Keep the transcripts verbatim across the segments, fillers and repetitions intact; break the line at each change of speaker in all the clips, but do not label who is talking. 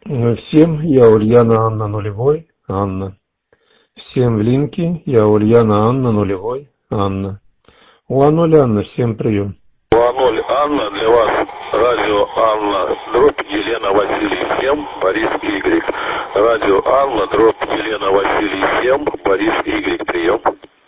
Всем, я Ульяна Анна нулевой, Анна. Всем в линке, я Ульяна Анна нулевой, Анна. УА-ноль Анна, всем прием.
УА-ноль Анна, для вас радио Анна, дробь Елена Василий семь, Борис Y. Радио Анна, дробь Елена Василий семь, Борис Y, прием.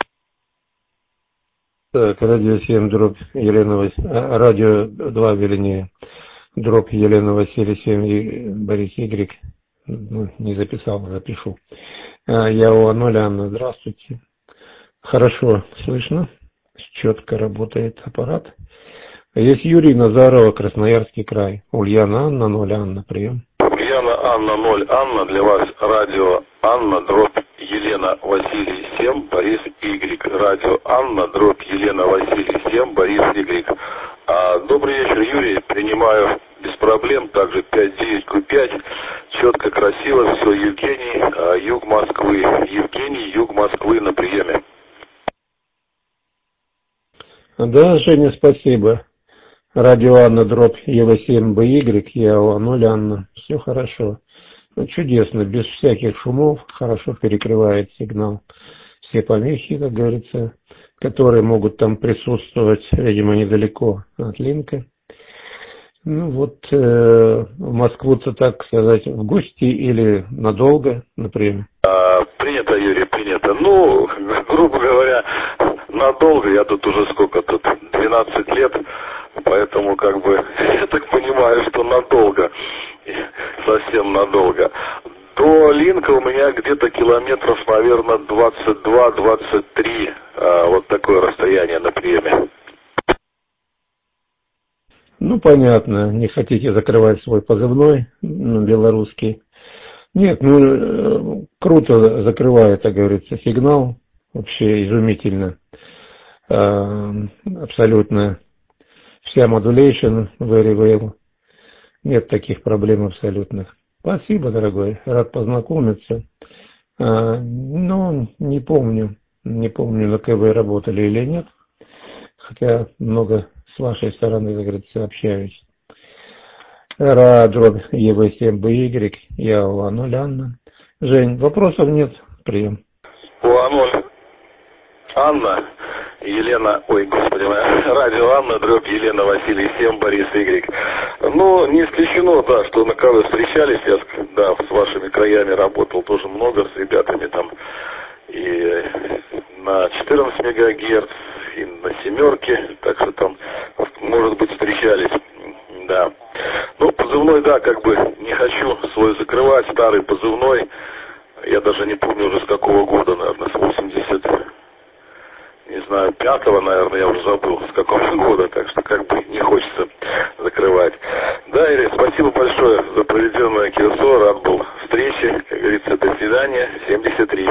Так, радио семь, дробь Елена Василий, радио два, вернее, дробь Елена Василий семь и Борис Y. Ну, не записал, запишу. Я УА-ноль Анна, здравствуйте. Хорошо слышно, четко работает аппарат. Есть Юрий Назарова, Красноярский край. Ульяна Анна, ноль Анна, прием.
Ульяна Анна, ноль Анна, для вас радио Анна, дробь Елена Василий семь, Борис Y. Радио Анна, дробь Елена Василий семь, Борис Y. А, добрый вечер, Юрий. Принимаю без проблем. Также пять девять Q пять. Четко, красиво. Все, Евгений, а, юг Москвы. Евгений, юг Москвы на приеме.
Да, Женя, спасибо. Радио Анна, дробь Е семь Б Y, я УА-ноль Анна. Все хорошо. Ну, чудесно, без всяких шумов, хорошо перекрывает сигнал. Все помехи, как говорится, которые могут там присутствовать, видимо, недалеко от линка. Ну вот, э, в Москву-то, так сказать, в гости или надолго, например?
А, принято, Юрий, принято. Ну, грубо говоря, надолго. Я тут уже сколько тут, двенадцать лет, поэтому, как бы, я так понимаю, что надолго, совсем надолго. До линка у меня где-то километров, наверное, двадцать два двадцать три, а, вот такое расстояние на приеме.
Ну, понятно, не хотите закрывать свой позывной, ну, белорусский. Нет, ну, круто закрывает, как говорится, сигнал, вообще изумительно. Абсолютно вся modulation very well. Нет таких проблем абсолютных. Спасибо, дорогой, рад познакомиться. Но не помню, не помню, на КВ работали или нет, хотя много с вашей стороны, как говорится, общаюсь. Радио Е семь Б Y, я УА-ноль Анна. Жень, вопросов нет, прием.
УА-ноль Анна, Елена, ой, господи, радио Анна, дробь Елена Василий семь, Борис Y. Ну, не исключено, да, что на КВ встречались, я, да, с вашими краями работал тоже много, с ребятами там, и на четырнадцать мегагерц, и на семерке, так что там, может быть, встречались, да. Ну, позывной, да, как бы не хочу свой закрывать, старый позывной, я даже не помню уже с какого года, наверное, с восьмидесятого, не знаю, пятого, наверное, я уже забыл, с какого года, так что как бы не хочется закрывать. Да, Ирина, спасибо большое за проведенное КСО, рад был встрече, как говорится, до свидания, семьдесят три.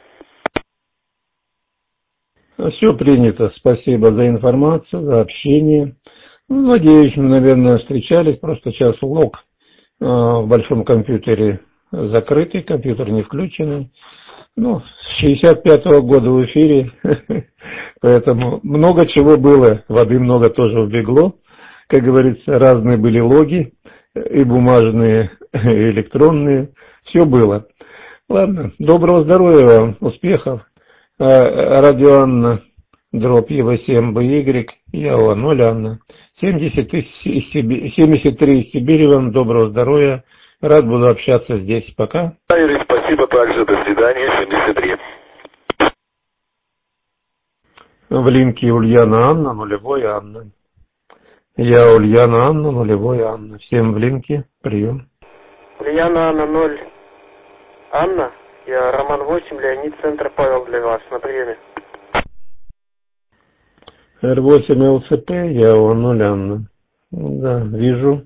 Все принято, спасибо за информацию, за общение. Ну, надеюсь, мы, наверное, встречались, просто сейчас лог э, в большом компьютере закрытый, компьютер не включенный. Ну, с шестьдесят пятого года в эфире, поэтому много чего было, воды много тоже убегло. Как говорится, разные были логи, и бумажные, и электронные, все было. Ладно, доброго здоровья вам, успехов. Радио Анна, дробь Е семь Б Y, я УА-ноль Анна. семьдесят три из Сибири, вам доброго здоровья. Рад буду общаться здесь. Пока.
Юрий, спасибо также. До свидания. семьдесят три.
В линке Ульяна Анна, нулевой Анна. Я Ульяна Анна, нулевой Анна. Всем в линке. Прием.
Ульяна Анна, ноль. Анна. Я Роман восемь, Леонид, центр Павел для вас. На приеме.
Р восемь Л Ц П, я УА-ноль Анна. Да, вижу.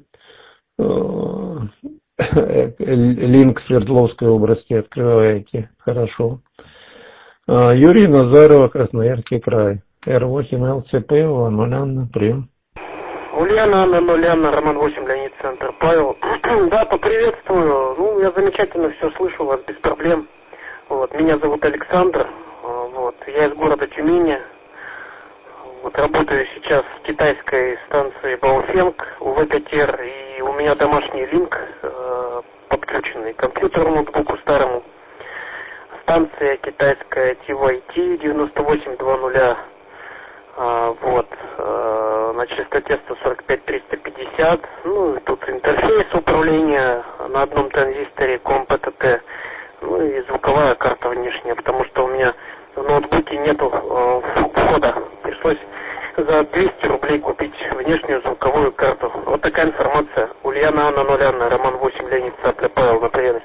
Линк Свердловской области открываете. Хорошо. Юрий Назарова, Красноярский край. Р восемь Л Ц П, УА-ноль Анна, прием.
Ульяна Анна, ноль Анна, Роман восемь, Леонид, центр Павел. Да, поприветствую. Ну, я замечательно все слышу вас без проблем. Вот, меня зовут Александр. Вот, я из города Тюмени. Вот, работаю сейчас в китайской станции Баофенг, У В пять Р, и у меня домашний линк э, подключен и компьютеру, ноутбуку старому. Станция китайская ти вай ти девяносто восемь двадцать. А, вот, а, на частоте сто сорок пять триста пятьдесят. Ну, и тут интерфейс управления на одном транзисторе ком-пэ-тэ-тэ. Ну и звуковая карта внешняя, потому что у меня в ноутбуке нету э, входа. Пришлось за двести рублей купить внешнюю звуковую карту. Вот такая информация. Ульяна Анна, ноль Анна, Роман восемь, Леонид Цапля, Павел, на привет.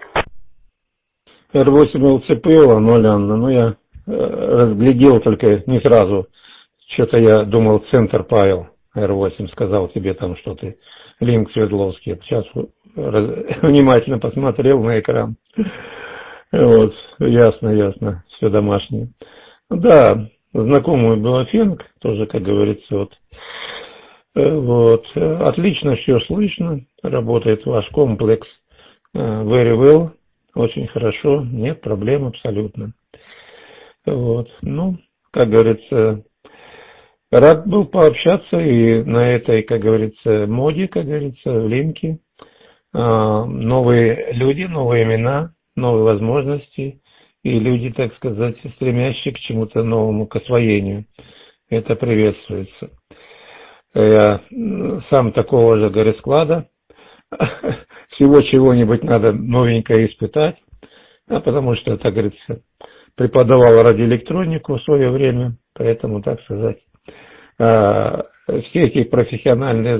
эр восемь эл цэ пэ эл, ноль Анна, ну я э, разглядел только не сразу. Что-то я думал, центр Павел, эр восемь, сказал тебе там, что ты Линк Свердловский. Сейчас раз, внимательно посмотрел на экран. Вот, ясно, ясно, все домашнее. Да, знакомый Белофенг, тоже, как говорится, вот, вот, отлично все слышно, работает ваш комплекс very well, очень хорошо, нет проблем абсолютно. Вот, ну, как говорится, рад был пообщаться и на этой, как говорится, моде, как говорится, в Линке. Новые люди, новые имена, новые возможности и люди, так сказать, стремящие к чему-то новому, к освоению. Это приветствуется. Я сам такого же, говорю, склада. Всего чего-нибудь надо новенькое испытать, а потому что, так говорится, преподавал радиоэлектронику в свое время, поэтому, так сказать, все эти профессиональные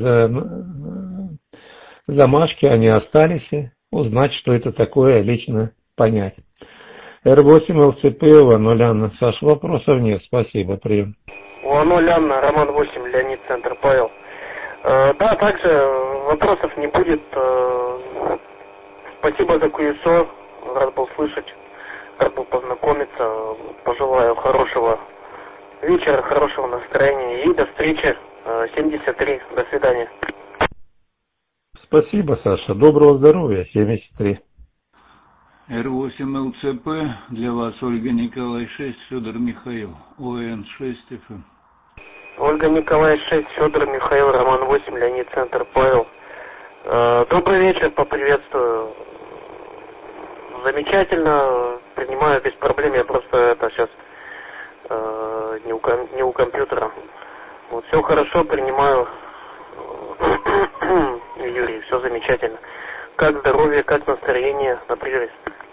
замашки, они остались, узнать, что это такое, лично понять. эр восемь эл цэ пэ эл, ноль Анна, Саш, вопросов нет, спасибо, прием.
ноль Анна, Роман восемь, Леонид, центр, Павел. Э, да, также вопросов не будет. Э, спасибо за КУИСО, рад был слышать, рад был познакомиться, пожелаю хорошего вечера, хорошего настроения и до встречи. Э, семьдесят три, до свидания.
Спасибо, Саша. Доброго здоровья. семьдесят три.
эр восемь эл цэ пэ, для вас Ольга Николай шесть, Федор Михаил, о эн шесть эф эм.
Ольга Николай шесть, Федор Михаил, Роман восемь, Леонид, центр, Павел. Э, добрый вечер, поприветствую. Замечательно, принимаю без проблем, я просто это сейчас э, не, у, не у компьютера. Вот, все хорошо, принимаю. Юрий, все замечательно. Как здоровье, как настроение, на привет.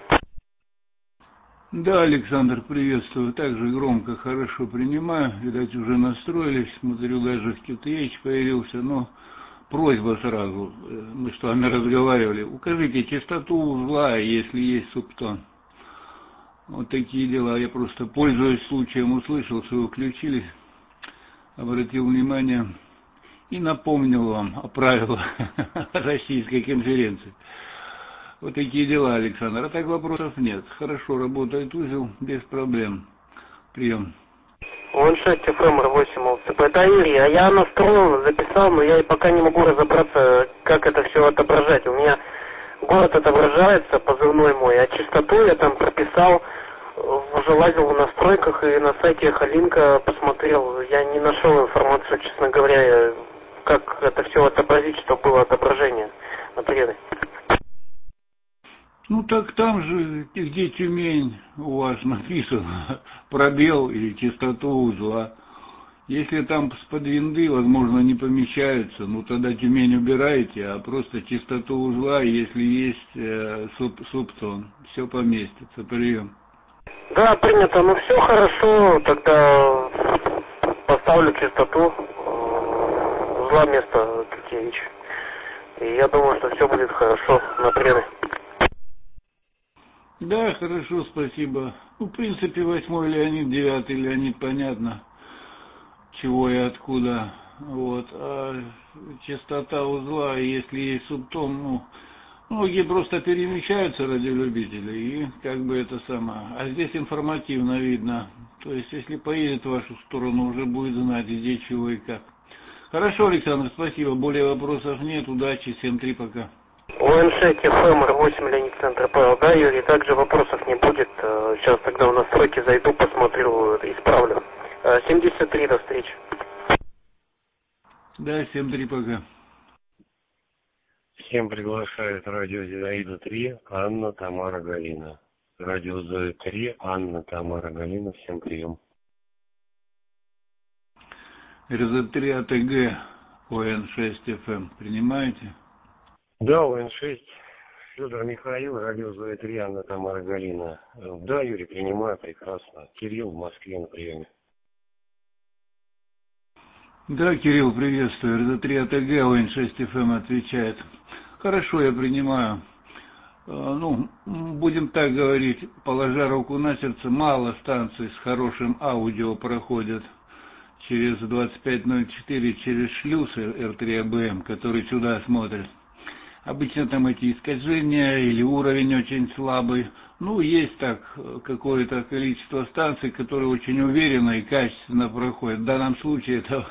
Да, Александр, приветствую. Также громко, хорошо принимаю. Видать, уже настроились. Смотрю, даже в кью ти эйч появился. Но просьба сразу. Мы с вами разговаривали. Укажите частоту узла, если есть субтон. Вот такие дела. Я просто, пользуясь случаем, услышал, что вы включились. Обратил внимание и напомнил вам о правилах российской конференции. Вот такие дела, Александр. А так вопросов нет. Хорошо работает узел, без проблем. Прием.
он шесть эф эм эр восемь эл цэ пэ. Да, Юрий, а я настроил, записал, но я пока не могу разобраться, как это все отображать. У меня город отображается, позывной мой, а частоту я там прописал, уже лазил в настройках и на сайте Эхолинка посмотрел. Я не нашел информацию, честно говоря, как это все отобразить, чтобы было отображение на природе.
Ну так там же, где Тюмень, у вас написано пробел и частоту узла. Если там с-под винды, возможно, не помещаются, ну тогда Тюмень убираете, а просто частоту узла, если есть э, суп, субтон, все поместится. Прием.
Да, принято. Ну все хорошо, тогда поставлю частоту узла вместо Китевич. И я думаю, что все будет хорошо на природе.
Да, хорошо, спасибо. Ну, в принципе, восьмой Леонид, девятый Леонид, понятно, чего и откуда. Вот. А частота узла, если есть субтон, ну, многие просто перемещаются радиолюбители, и как бы это самое. А здесь информативно видно. То есть, если поедет в вашу сторону, уже будет знать, где, чего и как. Хорошо, Александр, спасибо. Более вопросов нет. Удачи. семь три, пока.
о эн шесть эф эм эр восемь, Леонид, центр, Павел. Да, Юрий, также вопросов не будет. Сейчас тогда в настройки зайду, посмотрю, исправлю. семьдесят три, до встречи.
Да, семь три, пока.
Всем приглашает радио Зинаида три, Анна, Тамара, Галина. Радио Зоя три, Анна, Тамара, Галина. Всем прием.
эр зет три а тэ гэ о эн шесть эф эм принимаете?
Да, о эн шесть. Федор Михаил, радио Зоя три, Анна, Тамара, Галина. Да, Юрий, принимаю, прекрасно. Кирилл в Москве на приеме.
Да, Кирилл, приветствую. эр зет три а тэ гэ о эн шесть эф эм отвечает. Хорошо, я принимаю. Ну, будем так говорить, положа руку на сердце, мало станций с хорошим аудио проходят через двадцать пять ноль четыре, через шлюз эр три а бэ эм, который сюда смотрит. Обычно там эти искажения или уровень очень слабый. Ну, есть так какое-то количество станций, которые очень уверенно и качественно проходят. В данном случае это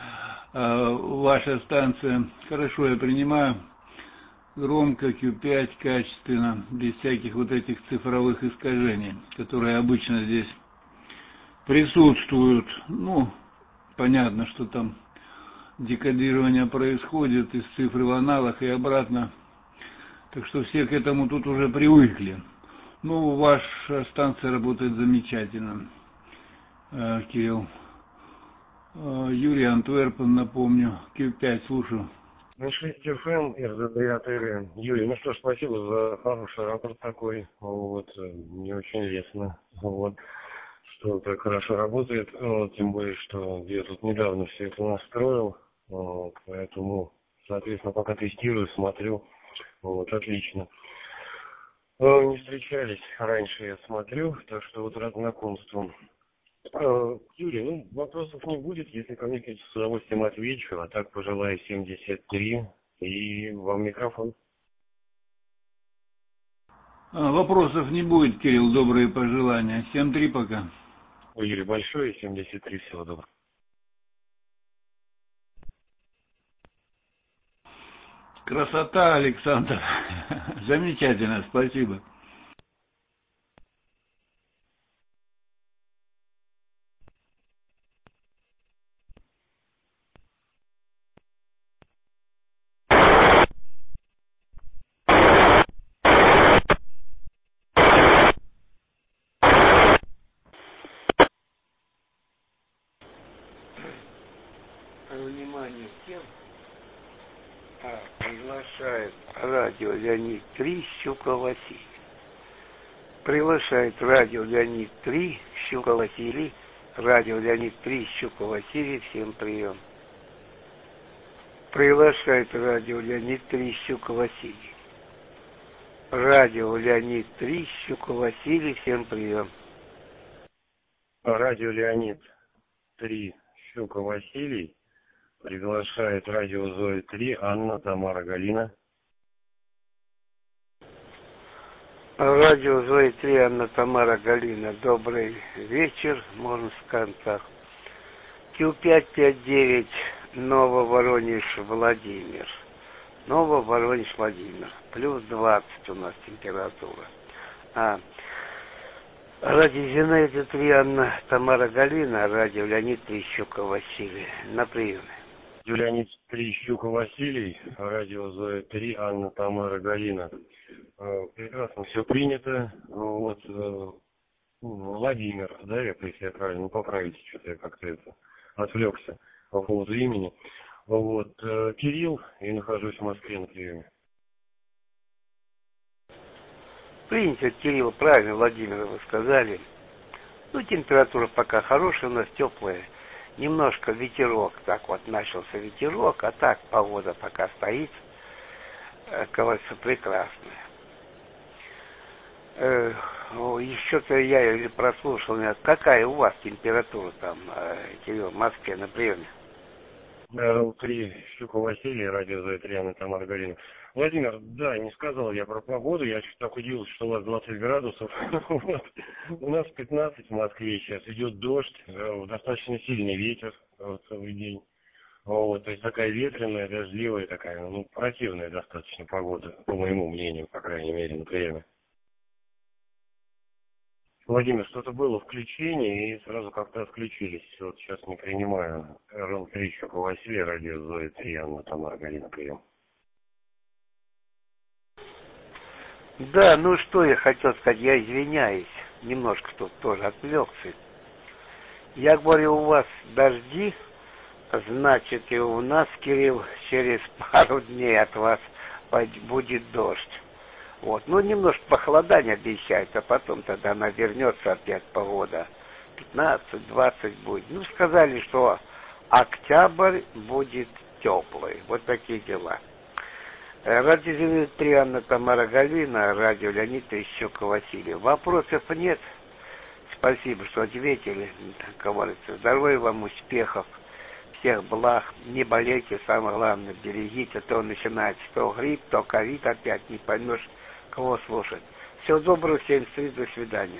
ваша станция. Хорошо, я принимаю. Громко, кью пять, качественно, без всяких вот этих цифровых искажений, которые обычно здесь присутствуют. Ну, понятно, что там декодирование происходит из цифры в аналог и обратно. Так что все к этому тут уже привыкли. Ну, ваша станция работает замечательно, Кирилл. Юрий Антверпен, напомню, кью пять, слушаю.
эн шесть эф эм, эр зет три а тэ гэ. Юрий, ну что ж, спасибо за хороший рапорт такой. Вот, мне очень лестно. Вот, что так хорошо работает. Вот, тем более, что я тут недавно все это настроил. Вот, поэтому, соответственно, пока тестирую, смотрю. Вот, отлично. Не встречались раньше, я смотрю, так что вот рад знакомству. Юрий, ну, вопросов не будет, если ко мне, конечно, с удовольствием отвечу, а так пожелаю семьдесят три, и вам микрофон.
Вопросов не будет, Кирилл, добрые пожелания. семь три пока.
Ой, Юрий, большое, семьдесят три, всего доброго.
Красота, Александр. Замечательно, спасибо.
Внимание всем. А, приглашает радио Леонид три, Щука Василий. Приглашает радио Леонид три, Щука Василий. Радио Леонид три, Щука Василий. Всем прием. Приглашает радио Леонид три, Щука Василий. Радио Леонид три, Щука Василий. Всем прием.
Радио Леонид три, Щука Василий. Приглашает радио Зоя три, Анна, Тамара, Галина.
Радио Зоя три, Анна, Тамара, Галина. Добрый вечер, можно в концах. кью пять пять девять, Нововоронеж, Владимир. Нововоронеж, Владимир. Плюс двадцать у нас температура. А, радио Зинаида три, Анна, Тамара, Галина. Радио Леонид три, Щука Василий. На приеме.
Леонид три, Щука Василий, радио Зоя три, Анна, Тамара, Галина. Прекрасно, все принято. Вот, Владимир, да, если я правильно, ну поправите, что-то я как-то это отвлекся по поводу имени. Вот, Кирилл, и нахожусь в Москве на приеме.
Принято, Кирилл, правильно, Владимир, вы сказали. Ну, температура пока хорошая, у нас теплая. Немножко ветерок, так вот начался ветерок, а так погода пока стоит, кажется, прекрасная. Э, еще-то я или прослушал, какая у вас температура там, Кирилл, в Москве на приеме?
Три, Щука Василий, радио Зоя три, Анна, Тамара, Галина. Владимир, да, не сказал я про погоду, я чуть так удивился, что у вас двадцать градусов. У нас пятнадцать в Москве сейчас, идет дождь, достаточно сильный ветер целый день. Вот, то есть такая ветреная, дождливая такая, ну, противная достаточно погода, по моему мнению, по крайней мере, на приеме. Владимир, что-то было включение и сразу как-то отключились. Вот сейчас не принимаю. эр эл три, Щука Василий, радио Зоя три, Анна, Тамара, Галина, прием.
Да, ну что я хотел сказать, я извиняюсь, немножко тут тоже отвлекся. Я говорю, у вас дожди, значит, и у нас, Кирилл, через пару дней от вас будет дождь. Вот, ну немножко похолодание обещают, а потом тогда она вернется опять погода. пятнадцать-двадцать будет. Ну, сказали, что октябрь будет теплый. Вот такие дела. Радио Зенит три, Анна Тамара Галина, радио Леонид Трещук Василий. Вопросов нет. Спасибо, что ответили. Как говорится, здоровья вам, успехов, всех благ. Не болейте, самое главное, берегите. То начинается то грипп, то ковид опять, не поймешь, кого слушать. Всего доброго, всем встреч, до свидания.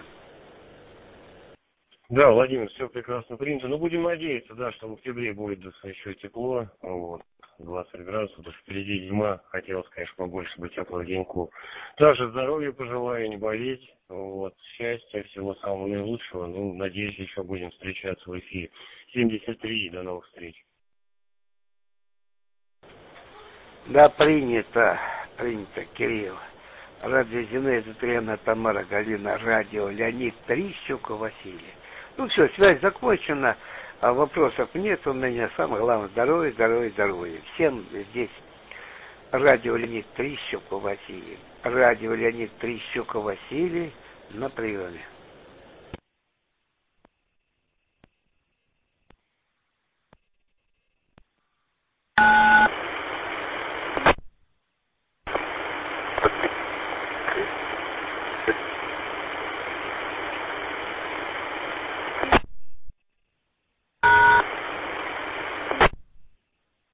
Да, Владимир, все прекрасно принято. Но будем надеяться, да, что в октябре будет еще тепло, вот, двадцать градусов, потому что впереди зима, хотелось, конечно, побольше бы теплых деньков. Также здоровья пожелаю, не болеть, вот, счастья, всего самого наилучшего. Ну, надеюсь, еще будем встречаться в эфире. семьдесят три, до новых встреч.
Да, принято, принято, Кирилл. Радио Зенит, Трена, Тамара Галина, радио Леонид Трищук, Василий. Ну все, связь закончена, а вопросов нет у меня. Самое главное, здоровье, здоровье, здоровье. Всем здесь радио Леонид Трищук, Василий. Радио Леонид Трищук, Василий на приеме.